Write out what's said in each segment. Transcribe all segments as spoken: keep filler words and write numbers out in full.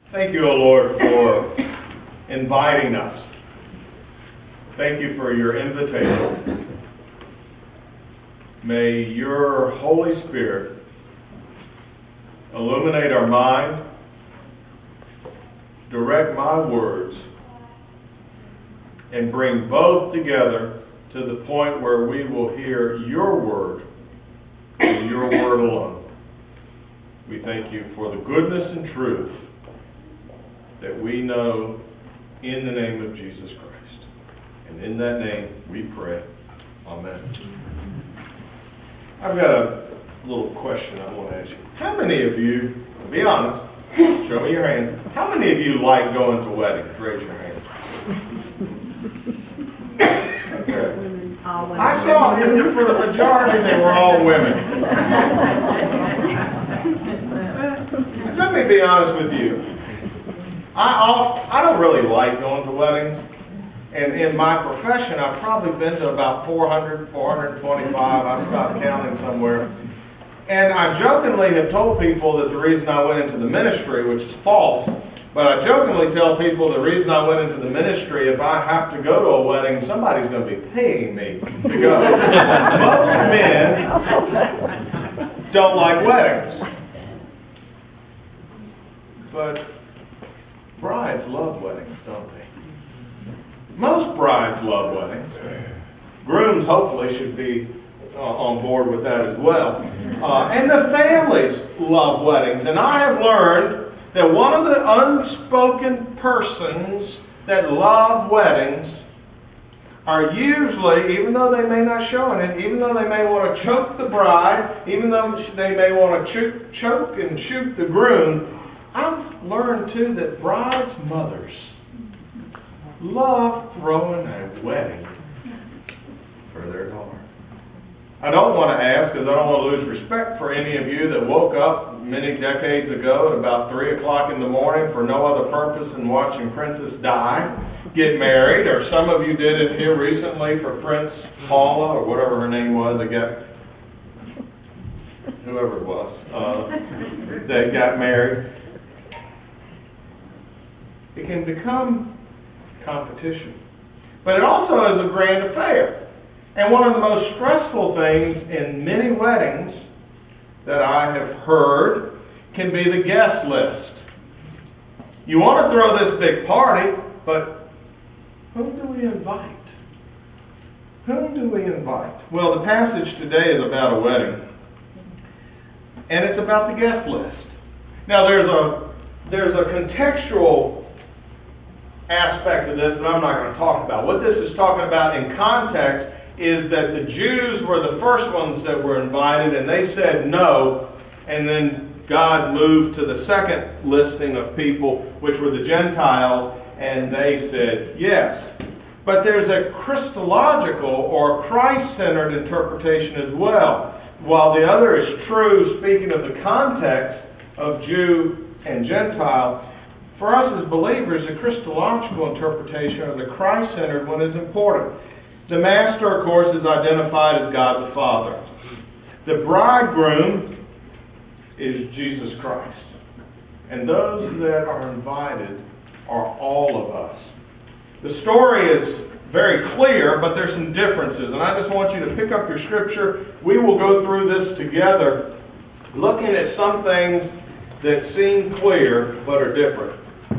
Thank you, O Lord, for inviting us. Thank you for your invitation. May your Holy Spirit illuminate our mind, direct my words, and bring both together to the point where we will hear your word and your word alone. We thank you for the goodness and truth that we know in the name of Jesus Christ. And in that name we pray. Amen. I've got a little question I want to ask you. How many of you, be honest, show me your hand, how many of you like going to weddings? Raise your hand. Okay. I saw, for the majority, they were all women. Let me be honest with you. I off, I don't really like going to weddings, and in my profession, I've probably been to about four hundred, four twenty-five. I've stopped counting somewhere. And I jokingly have told people that the reason I went into the ministry, which is false, but I jokingly tell people the reason I went into the ministry, if I have to go to a wedding, somebody's going to be paying me to go. Most men don't like weddings. But brides love weddings, don't they? Most brides love weddings. Grooms hopefully should be uh, on board with that as well. Uh, and the families love weddings. And I have learned that one of the unspoken persons that love weddings are usually, even though they may not show it, even though they may want to choke the bride, even though they may want to choke, choke and shoot the groom, I've learned, too, that brides' mothers love throwing a wedding for their daughter. I don't want to ask, because I don't want to lose respect for any of you that woke up many decades ago at about three o'clock in the morning for no other purpose than watching Princess Di get married, or some of you did it here recently for Prince Paula, or whatever her name was, that got, whoever it was, uh, that got married. It can become competition. But it also is a grand affair. And one of the most stressful things in many weddings that I have heard can be the guest list. You want to throw this big party, but whom do we invite? Whom do we invite? Well, the passage today is about a wedding. And it's about the guest list. Now, there's a there's a contextual aspect of this that I'm not going to talk about. What this is talking about in context is that the Jews were the first ones that were invited, and they said no, and then God moved to the second listing of people, which were the Gentiles, and they said yes. But there's a Christological or Christ-centered interpretation as well. While the other is true, speaking of the context of Jew and Gentile, for us as believers, the Christological interpretation, or the Christ-centered one, is important. The Master, of course, is identified as God the Father. The bridegroom is Jesus Christ. And those that are invited are all of us. The story is very clear, but there's some differences. And I just want you to pick up your scripture. We will go through this together, looking at some things that seem clear but are different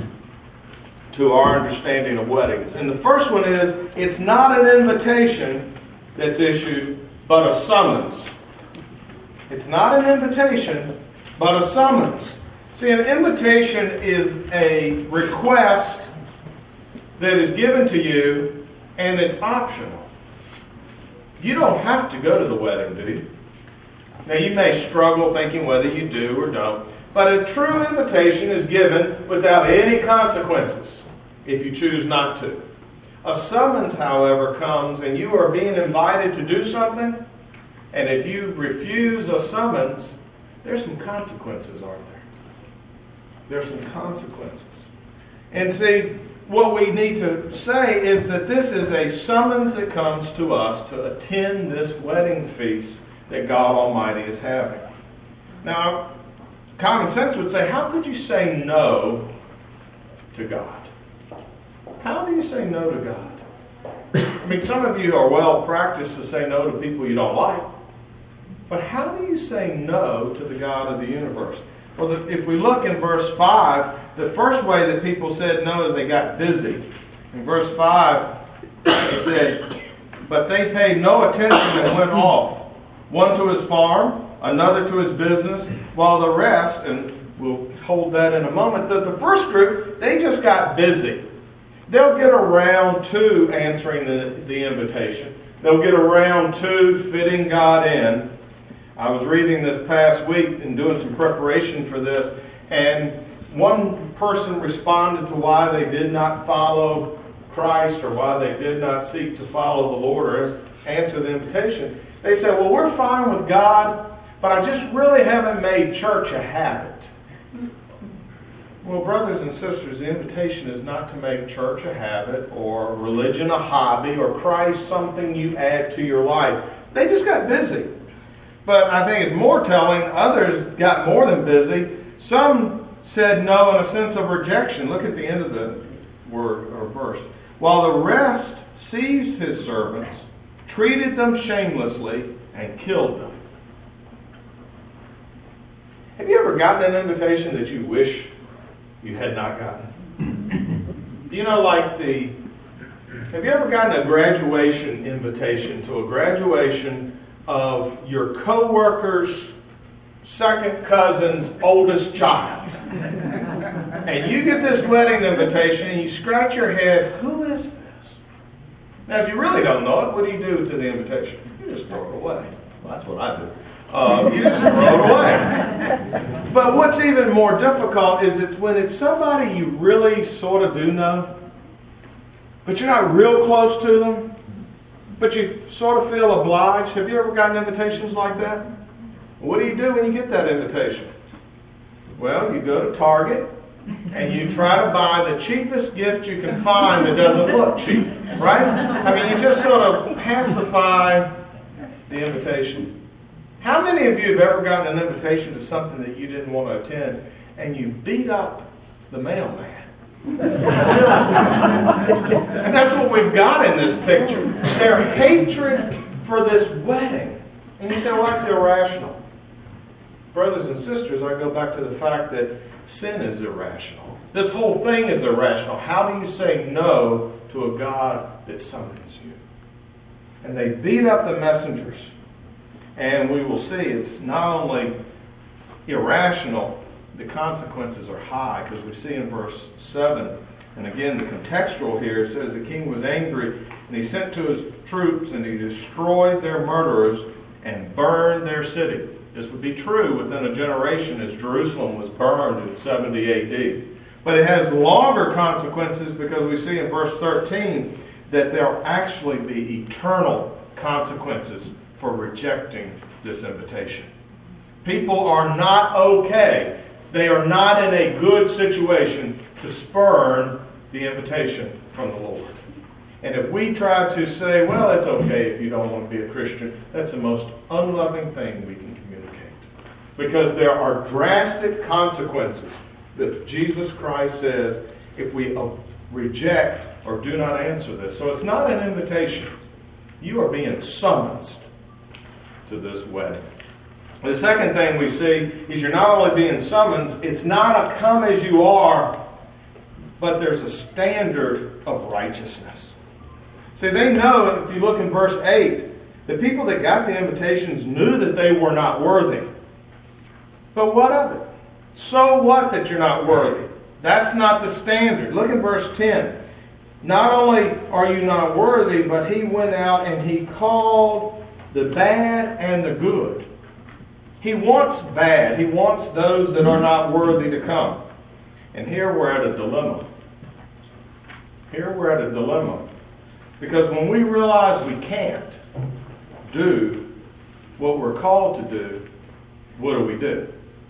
to our understanding of weddings. And the first one is, it's not an invitation that's issued, but a summons. It's not an invitation, but a summons. See, an invitation is a request that is given to you, and it's optional. You don't have to go to the wedding, do you? Now, you may struggle thinking whether you do or don't, but a true invitation is given without any consequences if you choose not to. A summons, however, comes and you are being invited to do something, and if you refuse a summons, there's some consequences, aren't there? There's some consequences. And see, what we need to say is that this is a summons that comes to us to attend this wedding feast that God Almighty is having. Now, common sense would say, how could you say no to God? How do you say no to God? I mean, some of you are well practiced to say no to people you don't like. But how do you say no to the God of the universe? Well, the, if we look in verse five, the first way that people said no is they got busy. In verse five, it said, but they paid no attention and went off, one to his farm, another to his business, while the rest, and we'll hold that in a moment, that the first group, they just got busy. They'll get around to answering the, the invitation. They'll get around to fitting God in. I was reading this past week and doing some preparation for this, and one person responded to why they did not follow Christ or why they did not seek to follow the Lord or answer the invitation. They said, well, we're fine with God, but I just really haven't made church a habit. Well, brothers and sisters, the invitation is not to make church a habit or religion a hobby or Christ something you add to your life. They just got busy. But I think it's more telling, others got more than busy. Some said no in a sense of rejection. Look at the end of the word or verse. While the rest seized his servants, treated them shamelessly, and killed them. Have you ever gotten an invitation that you wish you had not gotten? You know, like the, have you ever gotten a graduation invitation to a graduation of your coworker's second cousin's oldest child? And you get this wedding invitation and you scratch your head, who is this? Now, if you really don't know it, what do you do to the invitation? You just throw it away. Well, that's what I do. Uh, you just throw it away. But what's even more difficult is it's when it's somebody you really sort of do know, but you're not real close to them, but you sort of feel obliged. Have you ever gotten invitations like that? What do you do when you get that invitation? Well, you go to Target and you try to buy the cheapest gift you can find that doesn't look cheap, right? I mean, you just sort of pacify the invitation. How many of you have ever gotten an invitation to something that you didn't want to attend and you beat up the mailman? And that's what we've got in this picture. Their hatred for this wedding. And you say, well, that's irrational. Brothers and sisters, I go back to the fact that sin is irrational. This whole thing is irrational. How do you say no to a God that summons you? And they beat up the messengers. And we will see it's not only irrational, the consequences are high, because we see in verse seven, and again the contextual here, it says the king was angry, and he sent to his troops, and he destroyed their murderers, and burned their city. This would be true within a generation as Jerusalem was burned in seventy A D. But it has longer consequences because we see in verse thirteen that there will actually be eternal consequences for rejecting this invitation. People are not okay. They are not in a good situation to spurn the invitation from the Lord. And if we try to say, well, it's okay if you don't want to be a Christian, that's the most unloving thing we can communicate. Because there are drastic consequences that Jesus Christ says if we reject or do not answer this. So it's not an invitation. You are being summoned to this wedding. The second thing we see is you're not only being summoned, it's not a come as you are, but there's a standard of righteousness. See, they know, if you look in verse eight, the people that got the invitations knew that they were not worthy. But what of it? So what that you're not worthy? That's not the standard. Look at verse ten. Not only are you not worthy, but he went out and he called the bad and the good. He wants bad. He wants those that are not worthy to come. And here we're at a dilemma. Here we're at a dilemma. Because when we realize we can't do what we're called to do, what do we do?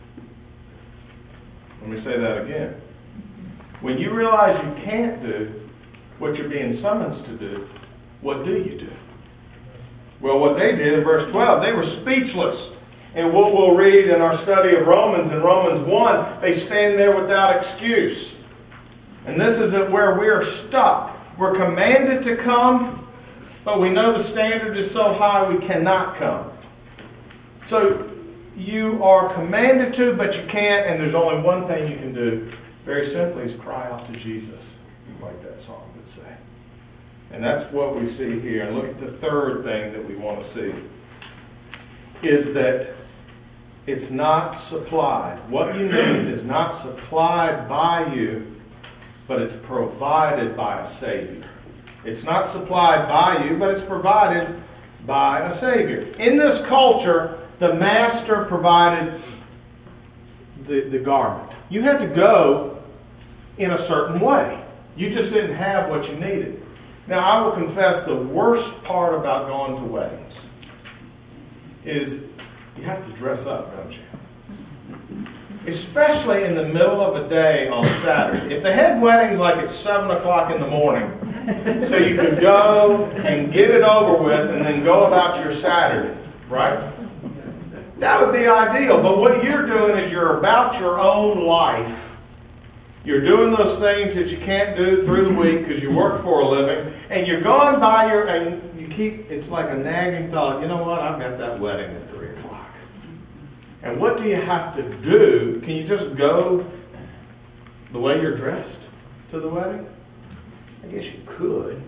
Let me say that again. When you realize you can't do what you're being summoned to do, what do you do? Well, what they did in verse twelve, they were speechless. And what we'll read in our study of Romans, in Romans one, they stand there without excuse. And this is where we're stuck. We're commanded to come, but we know the standard is so high we cannot come. So you are commanded to, but you can't, and there's only one thing you can do. Very simply is cry out to Jesus, like that song would say. And that's what we see here. And look at the third thing that we want to see, is that it's not supplied. What you need is not supplied by you, but it's provided by a Savior. It's not supplied by you, but it's provided by a Savior. In this culture, the master provided the, the garment. You had to go in a certain way. You just didn't have what you needed. Now, I will confess the worst part about going to weddings is you have to dress up, don't you? Especially in the middle of a day on Saturday. If they had weddings like at seven o'clock in the morning, so you could go and get it over with and then go about your Saturday, right? That would be ideal. But what you're doing is you're about your own life. You're doing those things that you can't do through the week because you work for a living, and you're going by your, and you keep, it's like a nagging thought, you know what, I've got that wedding at three o'clock. And what do you have to do? Can you just go the way you're dressed to the wedding? I guess you could.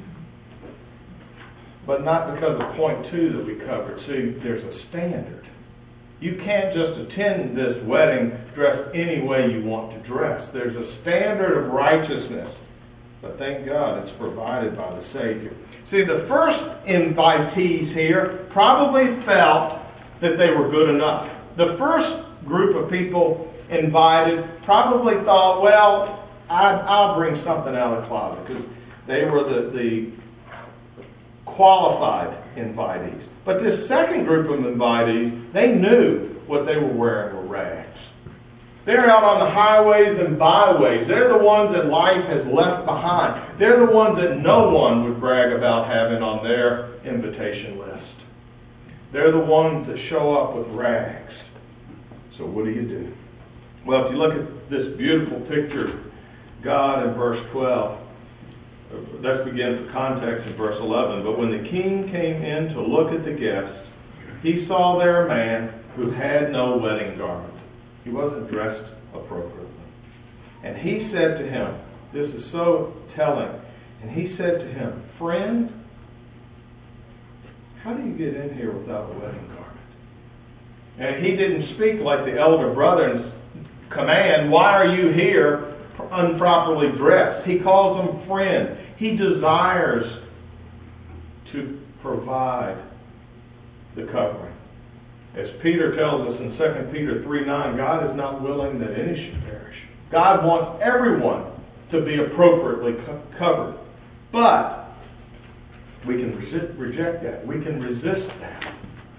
But not because of point two that we covered. See, there's a standard. You can't just attend this wedding dressed any way you want to dress. There's a standard of righteousness. But thank God it's provided by the Savior. See, the first invitees here probably felt that they were good enough. The first group of people invited probably thought, well, I, I'll bring something out of the closet, because they were the, the qualified invitees. But this second group of invitees, they knew what they were wearing were rags. They're out on the highways and byways. They're the ones that life has left behind. They're the ones that no one would brag about having on their invitation list. They're the ones that show up with rags. So what do you do? Well, if you look at this beautiful picture, God in verse twelve, let's begin for context in verse eleven. But when the king came in to look at the guests, he saw there a man who had no wedding garment. He wasn't dressed appropriately. And he said to him, this is so telling, and he said to him, friend, how do you get in here without a wedding garment? And he didn't speak like the elder brother's command, why are you here unproperly dressed? He calls him friend. He desires to provide the covering. As Peter tells us in Second Peter three nine, God is not willing that any should perish. God wants everyone to be appropriately co- covered. But we can resist, reject that. We can resist that.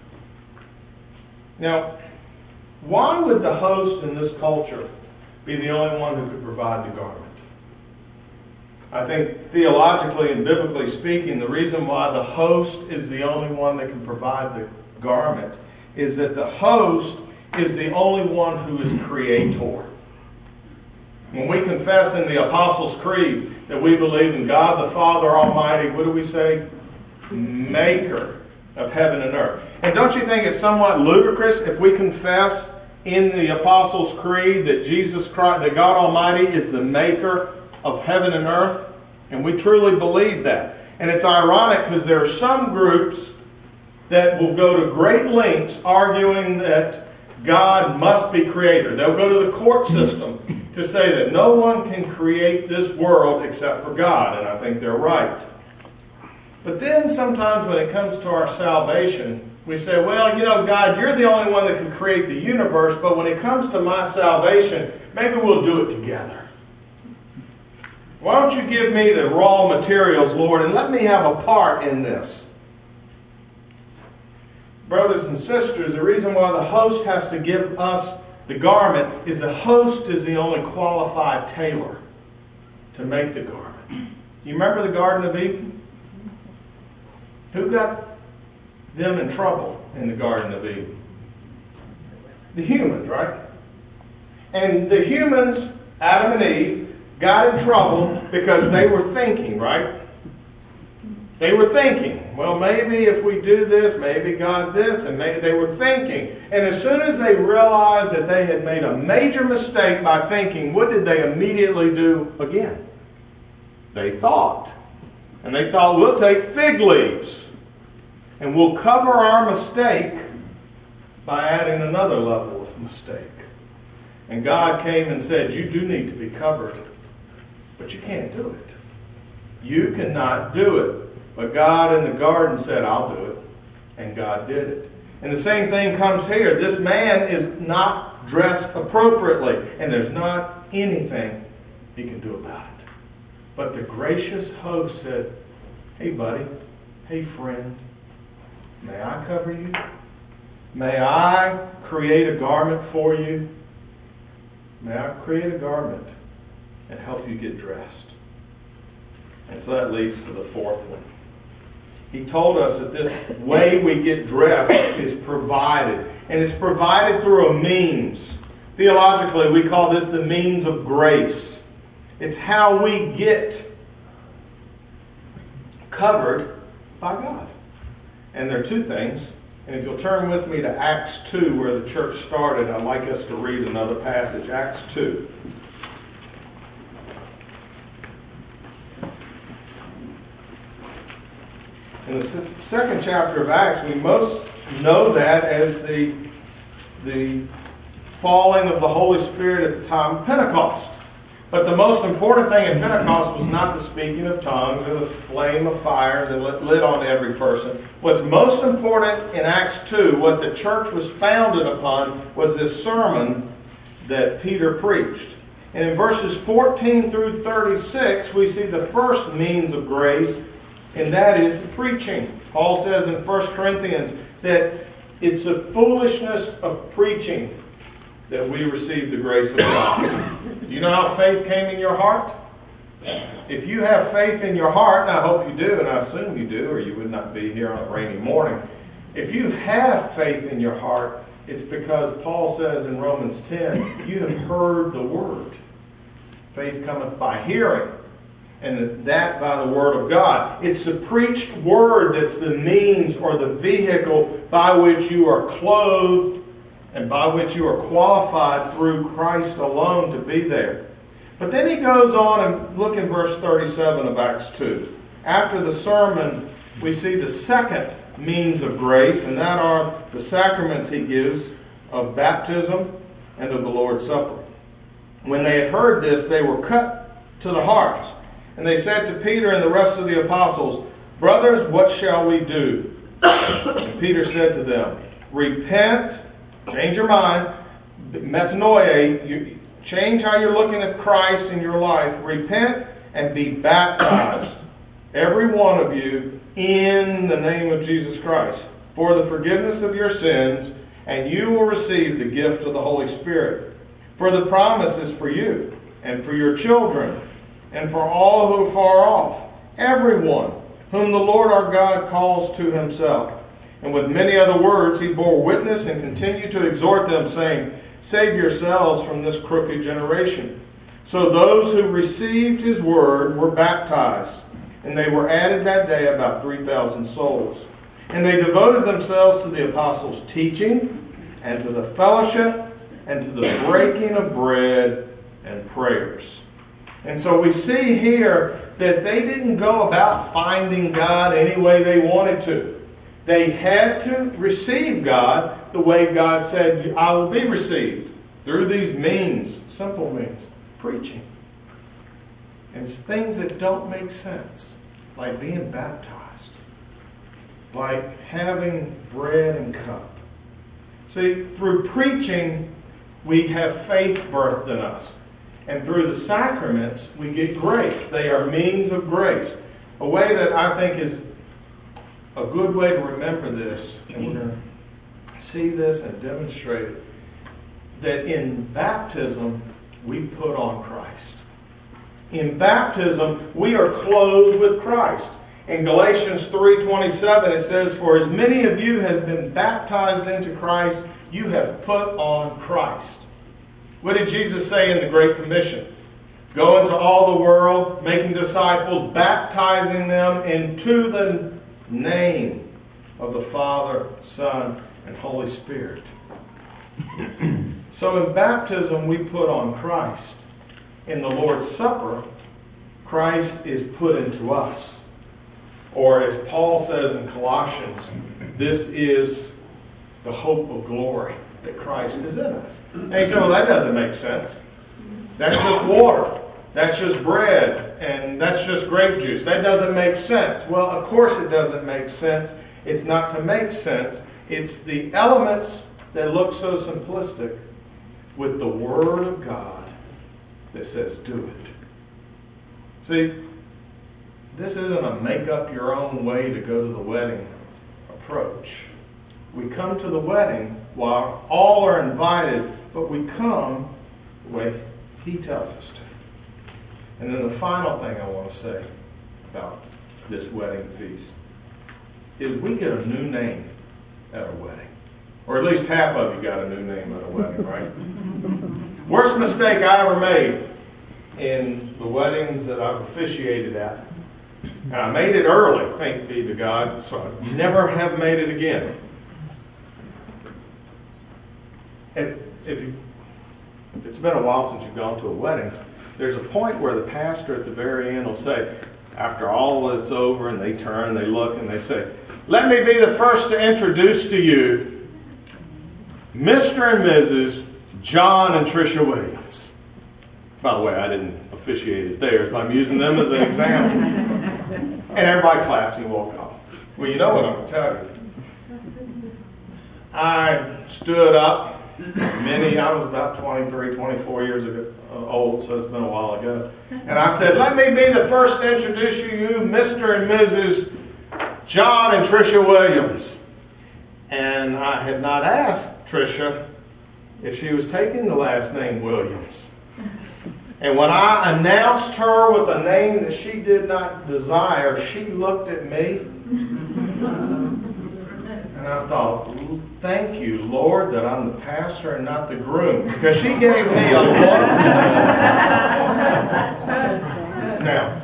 Now, why would the host in this culture be the only one who could provide the garment? I think theologically and biblically speaking, the reason why the host is the only one that can provide the garment is that the host is the only one who is creator. When we confess in the Apostles' Creed that we believe in God the Father Almighty, what do we say? Maker of heaven and earth. And don't you think it's somewhat ludicrous if we confess in the Apostles' Creed that Jesus Christ, that God Almighty is the maker of heaven and earth? And we truly believe that. And it's ironic because there are some groups that will go to great lengths arguing that God must be creator. They'll go to the court system to say that no one can create this world except for God. And I think they're right. But then sometimes when it comes to our salvation, we say, well, you know, God, you're the only one that can create the universe, but when it comes to my salvation, maybe we'll do it together. Why don't you give me the raw materials, Lord, and let me have a part in this? Brothers and sisters, the reason why the host has to give us the garment is the host is the only qualified tailor to make the garment. Do you remember the Garden of Eden? Who got them in trouble in the Garden of Eden? The humans, right? And the humans, Adam and Eve, got in trouble because they were thinking, right? They were thinking, well, maybe if we do this, maybe God this, and maybe they were thinking. And as soon as they realized that they had made a major mistake by thinking, what did they immediately do again? They thought. And they thought, we'll take fig leaves, and we'll cover our mistake by adding another level of mistake. And God came and said, you do need to be covered, but you can't do it. You cannot do it. But God in the garden said, I'll do it. And God did it. And the same thing comes here. This man is not dressed appropriately. And there's not anything he can do about it. But the gracious host said, hey buddy, hey friend, may I cover you? May I create a garment for you? May I create a garment and help you get dressed? And so that leads to the fourth one. He told us that this way we get dressed is provided. And it's provided through a means. Theologically, we call this the means of grace. It's how we get covered by God. And there are two things. And if you'll turn with me to Acts two, where the church started, I'd like us to read another passage. Acts two. In the second chapter of Acts, we most know that as the, the falling of the Holy Spirit at the time of Pentecost. But the most important thing at Pentecost was not the speaking of tongues or the flame of fire that lit on every person. What's most important in Acts two, what the church was founded upon, was this sermon that Peter preached. And in verses fourteen through thirty-six, we see the first means of grace, and that is preaching. Paul says in First Corinthians that it's the foolishness of preaching that we receive the grace of God. Do you know how faith came in your heart? If you have faith in your heart, and I hope you do, and I assume you do, or you would not be here on a rainy morning. If you have faith in your heart, it's because Paul says in Romans ten, you have heard the word. Faith cometh by hearing, and that by the Word of God. It's the preached Word that's the means or the vehicle by which you are clothed and by which you are qualified through Christ alone to be there. But then he goes on and look in verse thirty-seven of Acts two. After the sermon, we see the second means of grace, and that are the sacraments he gives of baptism and of the Lord's Supper. When they had heard this, they were cut to the heart. And they said to Peter and the rest of the apostles, brothers, what shall we do? And Peter said to them, repent, change your mind, metanoia, you change how you're looking at Christ in your life, repent and be baptized, every one of you, in the name of Jesus Christ, for the forgiveness of your sins, and you will receive the gift of the Holy Spirit. For the promise is for you, and for your children, and for all who are far off, everyone whom the Lord our God calls to himself. And with many other words he bore witness and continued to exhort them, saying, save yourselves from this crooked generation. So those who received his word were baptized, and they were added that day about three thousand souls. And they devoted themselves to the apostles' teaching, and to the fellowship, and to the breaking of bread and prayers. And so we see here that they didn't go about finding God any way they wanted to. They had to receive God the way God said, I will be received. Through these means, simple means, preaching. And it's things that don't make sense, like being baptized, like having bread and cup. See, through preaching, we have faith birthed in us. And through the sacraments, we get grace. They are means of grace. A way that I think is a good way to remember this, and we're going to see this and demonstrate it, that in baptism, we put on Christ. In baptism, we are clothed with Christ. In Galatians three twenty-seven, it says, for as many of you have been baptized into Christ, you have put on Christ. What did Jesus say in the Great Commission? Go into all the world, making disciples, baptizing them into the name of the Father, Son, and Holy Spirit. So in baptism, we put on Christ. In the Lord's Supper, Christ is put into us. Or as Paul says in Colossians, this is the hope of glory, that Christ is in us. And you say, well, that doesn't make sense. That's just water. That's just bread. And that's just grape juice. That doesn't make sense. Well, of course it doesn't make sense. It's not to make sense. It's the elements that look so simplistic with the Word of God that says, do it. See, this isn't a make-up-your-own-way to go to the wedding approach. We come to the wedding while all are invited, but we come the way He tells us to. And then the final thing I want to say about this wedding feast is we get a new name at a wedding. Or at least half of you got a new name at a wedding, right? Worst mistake I ever made in the weddings that I've officiated at. And I made it early, thank be to God, so I never have made it again. If, if, you, if it's been a while since you've gone to a wedding, there's a point where the pastor at the very end will say, after all is over, and they turn, they look, and they say, let me be the first to introduce to you Mister and Missus John and Tricia Williams. By the way, I didn't officiate it theirs, but I'm using them as an example. And everybody claps and walk off. Well, you know what I'm going to tell you. I stood up, many, I was about twenty-three, twenty-four years ago, uh, old, so it's been a while ago. And I said, let me be the first to introduce you Mister and Missus John and Tricia Williams. And I had not asked Tricia if she was taking the last name Williams. And when I announced her with a name that she did not desire, she looked at me. And I thought, thank you, Lord, that I'm the pastor and not the groom. Because she gave me a look. Now,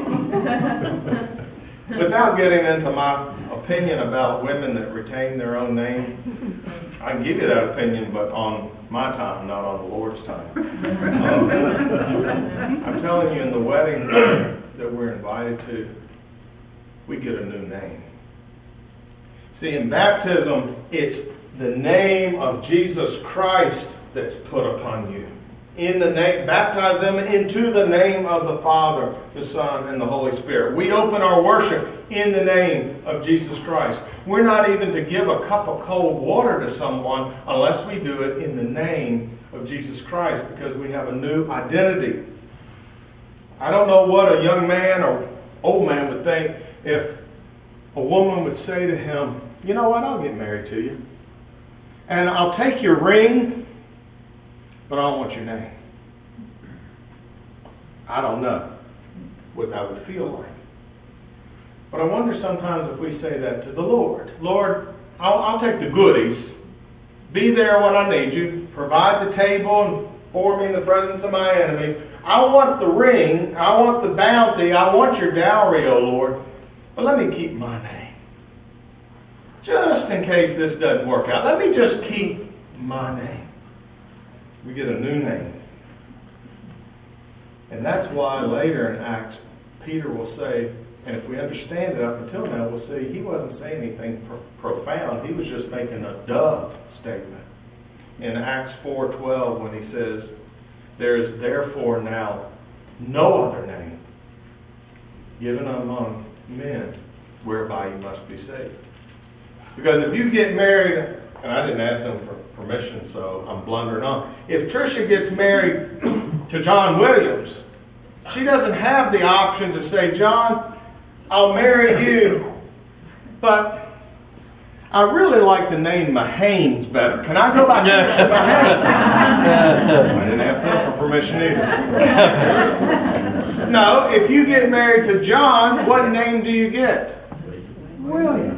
without getting into my opinion about women that retain their own name, I can give you that opinion, but on my time, not on the Lord's time. Um, I'm telling you, in the wedding that we're invited to, we get a new name. See, in baptism, it's the name of Jesus Christ that's put upon you. In the name, baptize them into the name of the Father, the Son, and the Holy Spirit. We open our worship in the name of Jesus Christ. We're not even to give a cup of cold water to someone unless we do it in the name of Jesus Christ, because we have a new identity. I don't know what a young man or old man would think if a woman would say to him, you know what, I'll get married to you. And I'll take your ring, but I don't want your name. I don't know what that would feel like. But I wonder sometimes if we say that to the Lord. Lord, I'll, I'll take the goodies. Be there when I need you. Provide the table and pour me in the presence of my enemies. I want the ring. I want the bounty. I want your dowry, O Lord. But let me keep my name. Just in case this doesn't work out. Let me just keep my name. We get a new name. And that's why later in Acts, Peter will say, and if we understand it up until now, we'll see he wasn't saying anything pro- profound. He was just making a dove statement. In Acts four twelve, when he says, there is therefore now no other name given among men whereby you must be saved. Because if you get married, and I didn't ask them for permission, so I'm blundering on. If Tricia gets married to John Williams, she doesn't have the option to say, John, I'll marry you, but I really like the name Mahanes better. Can I go by Mahanes? I didn't ask them for permission either. No, if you get married to John, what name do you get? Williams.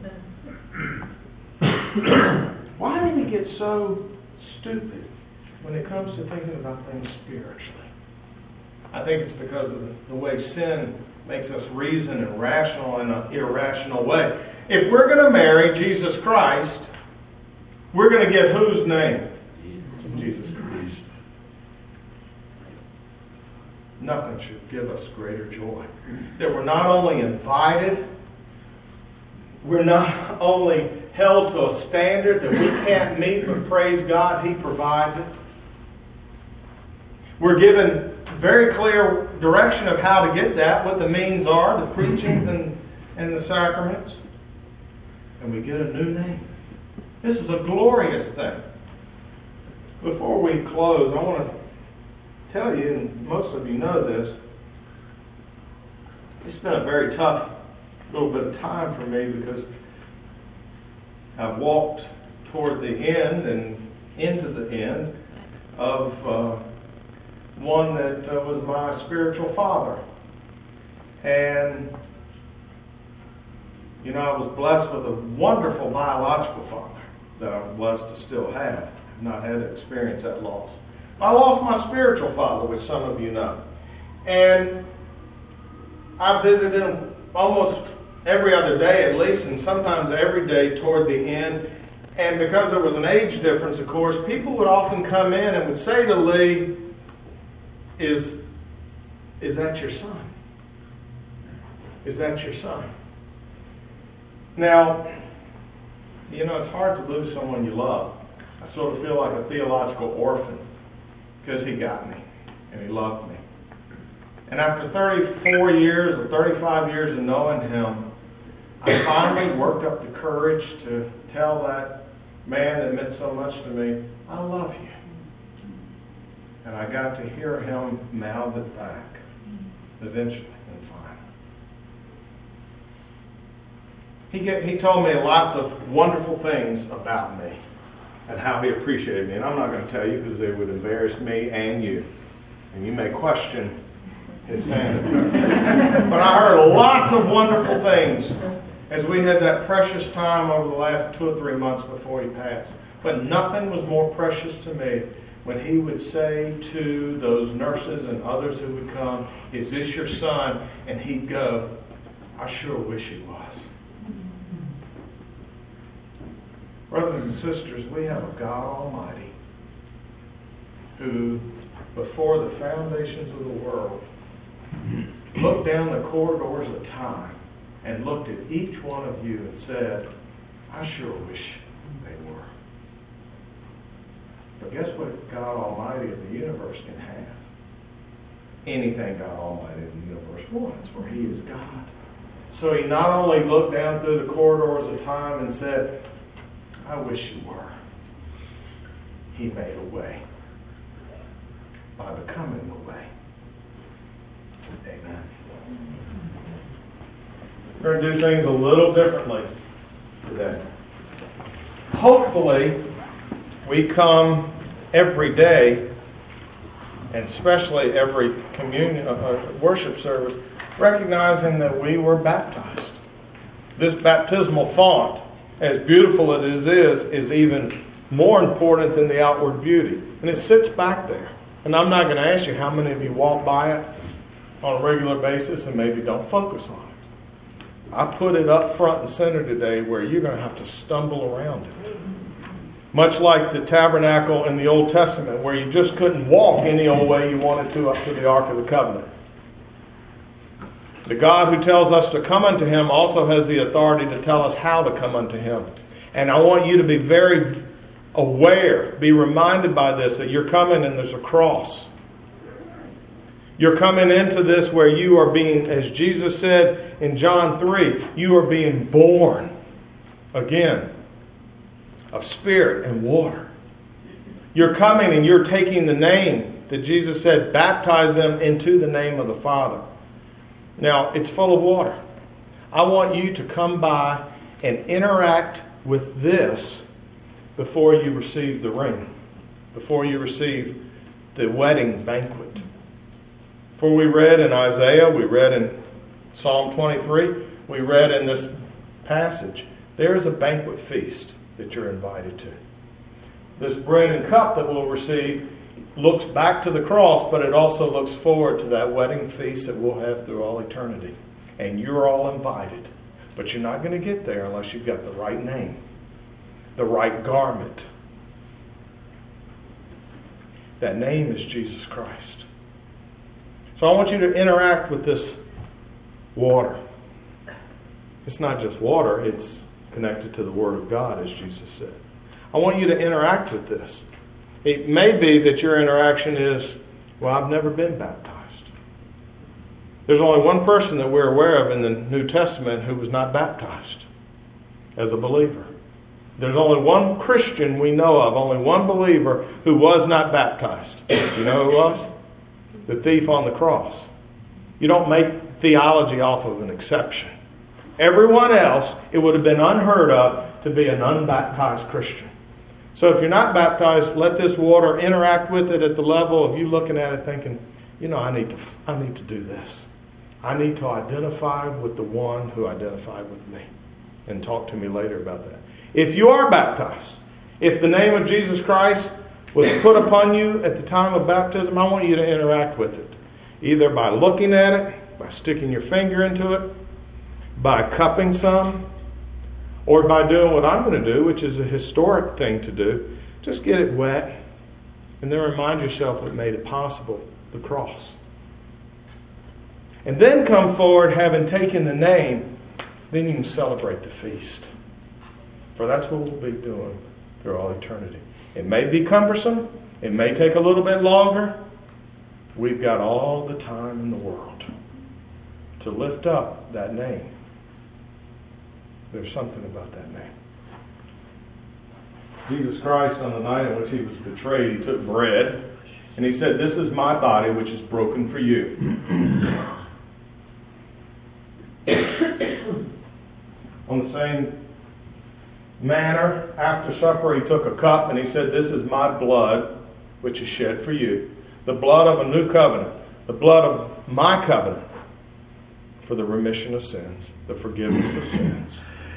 Why do we get so stupid when it comes to thinking about things spiritually? I think it's because of the way sin makes us reason and rational in an irrational way. If we're going to marry Jesus Christ, we're going to give whose name? Jesus Christ. Nothing should give us greater joy. That we're not only invited, we're not only held to a standard that we can't meet, but praise God, He provides it. We're given very clear direction of how to get that, what the means are, the preachings and, and the sacraments. And we get a new name. This is a glorious thing. Before we close, I want to tell you, and most of you know this, it's been a very tough little bit of time for me because I've walked toward the end and into the end of uh, one that uh, was my spiritual father. And, you know, I was blessed with a wonderful biological father that I'm blessed to still have. I've not had to experience that loss. I lost my spiritual father, which some of you know. And I visited him almost every other day at least, and sometimes every day toward the end. And because there was an age difference, of course, people would often come in and would say to Lee, is, is that your son? Is that your son? Now, you know, it's hard to lose someone you love. I sort of feel like a theological orphan because he got me and he loved me. And after thirty-four years or thirty-five years of knowing him, I finally worked up the courage to tell that man that meant so much to me, I love you. And I got to hear him mouth it back, eventually and finally. He, get, he told me lots of wonderful things about me and how he appreciated me. And I'm not going to tell you because they would embarrass me and you. And you may question his sanity. But I heard lots of wonderful things as we had that precious time over the last two or three months before he passed. But nothing was more precious to me when he would say to those nurses and others who would come, is this your son? And he'd go, I sure wish he was. Brothers and sisters, we have a God Almighty who, before the foundations of the world, looked down the corridors of time and looked at each one of you and said, I sure wish they were. But guess what God Almighty of the universe can have? Anything God Almighty of the universe wants, for He is God. So He not only looked down through the corridors of time and said, I wish you were. He made a way by becoming the way. Amen. We're going to do things a little differently today. Hopefully, we come every day, and especially every communion uh, worship service, recognizing that we were baptized. This baptismal font, as beautiful as it is, is even more important than the outward beauty. And it sits back there. And I'm not going to ask you how many of you walk by it on a regular basis and maybe don't focus on it. I put it up front and center today where you're going to have to stumble around it. Much like the tabernacle in the Old Testament where you just couldn't walk any old way you wanted to up to the Ark of the Covenant. The God who tells us to come unto Him also has the authority to tell us how to come unto Him. And I want you to be very aware, be reminded by this, that you're coming and there's a cross. You're coming into this where you are being, as Jesus said in John three, you are being born again of spirit and water. You're coming and you're taking the name that Jesus said, baptize them into the name of the Father. Now, it's full of water. I want you to come by and interact with this before you receive the ring, before you receive the wedding banquet. For we read in Isaiah, we read in Psalm twenty-three, we read in this passage, there is a banquet feast that you're invited to. This bread and cup that we'll receive looks back to the cross, but it also looks forward to that wedding feast that we'll have through all eternity. And you're all invited. But you're not going to get there unless you've got the right name, the right garment. That name is Jesus Christ. So I want you to interact with this water. It's not just water, it's connected to the Word of God, as Jesus said. I want you to interact with this. It may be that your interaction is, well, I've never been baptized. There's only one person that we're aware of in the New Testament who was not baptized as a believer. There's only one Christian we know of, only one believer who was not baptized. You know who it was? The thief on the cross. You don't make theology off of an exception. Everyone else, it would have been unheard of to be an unbaptized Christian. So if you're not baptized, let this water interact with it at the level of you looking at it thinking, you know, I need to, I need to do this. I need to identify with the one who identified with me. And talk to me later about that. If you are baptized, if the name of Jesus Christ was put upon you at the time of baptism, I want you to interact with it. Either by looking at it, by sticking your finger into it, by cupping some, or by doing what I'm going to do, which is a historic thing to do. Just get it wet, and then remind yourself what made it possible, the cross. And then come forward, having taken the name, then you can celebrate the feast. For that's what we'll be doing through all eternity. It may be cumbersome. It may take a little bit longer. We've got all the time in the world to lift up that name. There's something about that name. Jesus Christ, on the night in which he was betrayed, he took bread and he said, "This is my body which is broken for you." On the same manner, after supper, he took a cup and he said, "This is my blood which is shed for you, the blood of a new covenant, the blood of my covenant for the remission of sins, the forgiveness of sins."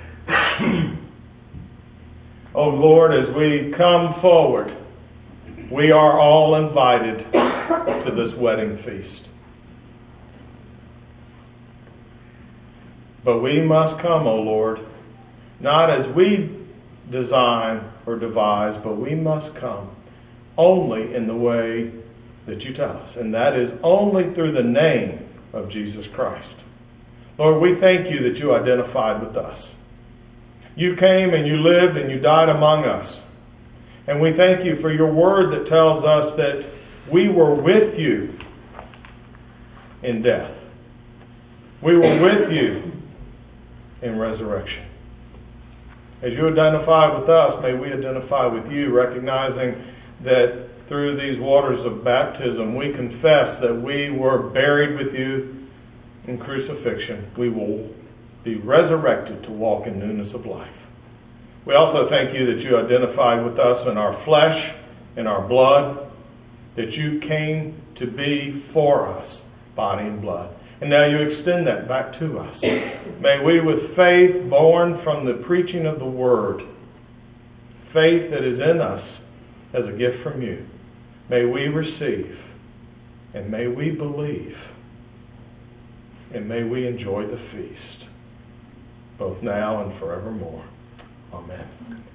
Oh Lord, as we come forward, we are all invited to this wedding feast. But we must come, O Lord, not as we design or devise, but we must come only in the way that you tell us. And that is only through the name of Jesus Christ. Lord, we thank you that you identified with us. You came and you lived and you died among us. And we thank you for your word that tells us that we were with you in death. We were with you in resurrection. As you identify with us, may we identify with you, recognizing that through these waters of baptism, we confess that we were buried with you in crucifixion. We will be resurrected to walk in newness of life. We also thank you that you identified with us in our flesh, in our blood, that you came to be for us, body and blood. And now you extend that back to us. May we, with faith born from the preaching of the Word, faith that is in us as a gift from you, may we receive, and may we believe, and may we enjoy the feast, both now and forevermore. Amen.